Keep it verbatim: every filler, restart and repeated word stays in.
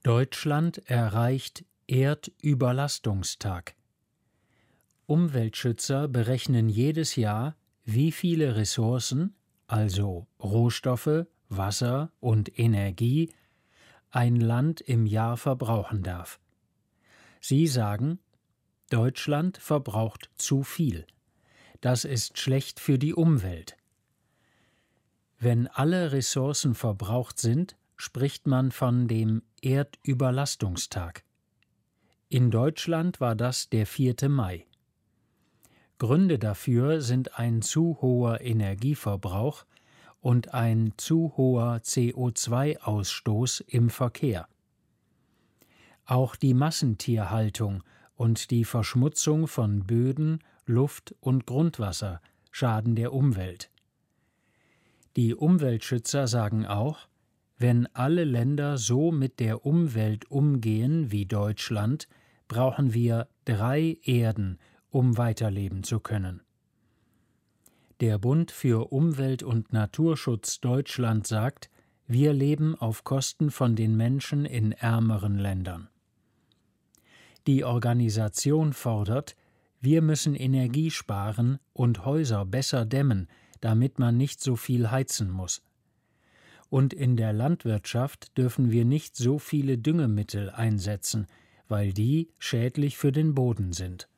Deutschland erreicht Erdüberlastungstag. Umweltschützer berechnen jedes Jahr, wie viele Ressourcen, also Rohstoffe, Wasser und Energie, ein Land im Jahr verbrauchen darf. Sie sagen, Deutschland verbraucht zu viel. Das ist schlecht für die Umwelt. Wenn alle Ressourcen verbraucht sind, spricht man von dem Erdüberlastungstag. In Deutschland war das der vierte Mai. Gründe dafür sind ein zu hoher Energieverbrauch und ein zu hoher C O zwei Ausstoß im Verkehr. Auch die Massentierhaltung und die Verschmutzung von Böden, Luft und Grundwasser schaden der Umwelt. Die Umweltschützer sagen auch, wenn alle Länder so mit der Umwelt umgehen wie Deutschland, brauchen wir drei Erden, um weiterleben zu können. Der Bund für Umwelt- und Naturschutz Deutschland sagt, wir leben auf Kosten von den Menschen in ärmeren Ländern. Die Organisation fordert, wir müssen Energie sparen und Häuser besser dämmen, damit man nicht so viel heizen muss. Und in der Landwirtschaft dürfen wir nicht so viele Düngemittel einsetzen, weil die schädlich für den Boden sind.